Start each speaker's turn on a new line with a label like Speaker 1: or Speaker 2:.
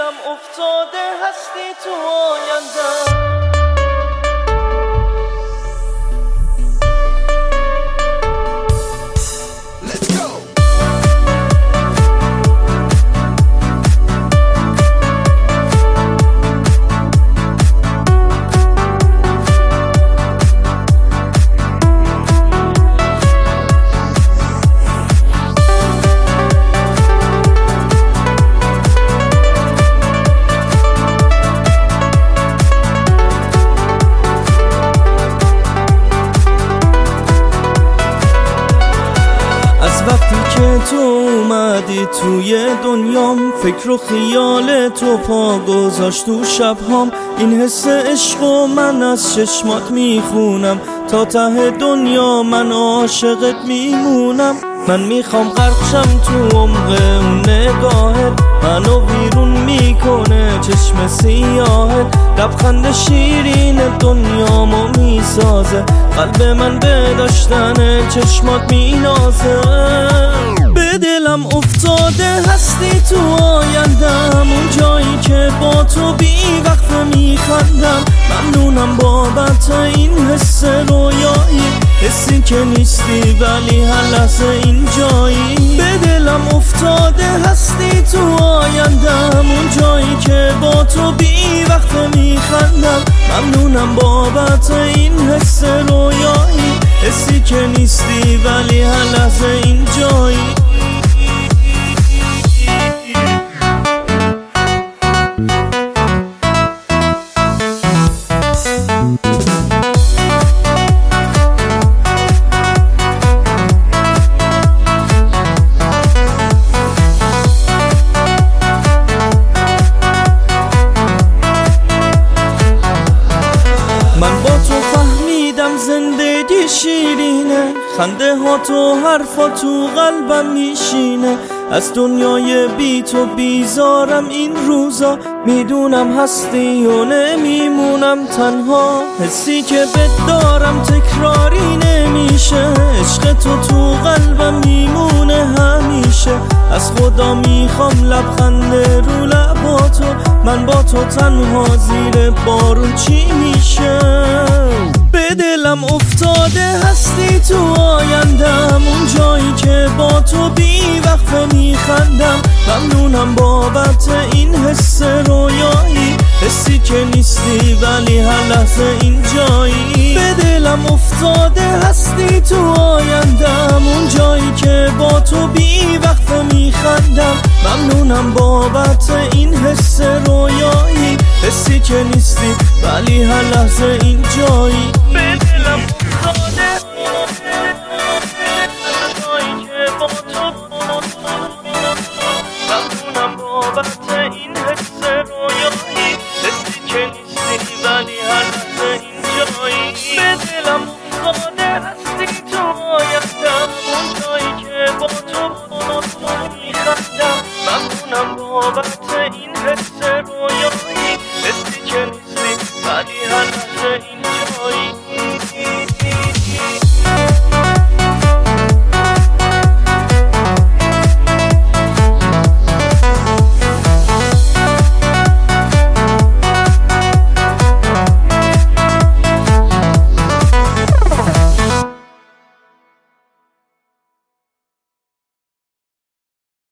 Speaker 1: دلم افتاده هستی تو آیندم. وقتی که تو اومدی توی دنیام، فکر و خیال تو پا گذاشت تو شبهام. این حس عشق و من از چشمات میخونم، تا ته دنیا من عاشقت میمونم. من میخوام غرقشم تو عمق اون نگاهت، منو ویرون میکنه چشم سیاهت. لبخند شیرین دنیامو میسازه، قلب من به داشتن چشمات مینازه. به دلم افتاده هستی تو آیندم، اون جایی که با تو بی وقفه میخندم. ممنونم بابت این حس رویایی، حسی که نیستی ولی هر لحظه اینجایی. به دلم افتاده هستی تو آیندم، اون جایی که با تو بی وقفه میخندم. ممنونم بابت این حس رویایی، حسی که نیستی ولی هر لحظه اینجایی. من با تو فهمیدم زندگی شیرینه، خنده ها تو حرفا تو قلبم میشینه. از دنیای بی تو بیزارم این روزا، میدونم هستی و نمیمونم تنها. حسی که بهت دارم تکراری نمیشه، عشق تو قلبم میمونه همیشه. از خدا میخوام لبخند رو لباتو، من با تو تنها زیر بارون چی میشه. به دلم افتاده هستی تو آیندم، اون جایی که با تو بی وقفه میخندم. ممنونم بابت این حس رویایی، حسی که نیستی ولی هر لحظه اینجایی. به دلم افتاده هستی تو آیندم، اون جایی که با تو بی وقفه میخندم. ممنونم بابت این حس رویایی، حسی که نیستی ولی هر لحظه اینجایی. به دلم افتاده جایی که با تو، ممنونم بابت این حس رویایی، حسی که نیستی ولی هر لحظه اینجایی. به دلم افتاده هستی تو آیندم، اون جایی که با تو میخندم. ممنونم بابت این حس رویایی.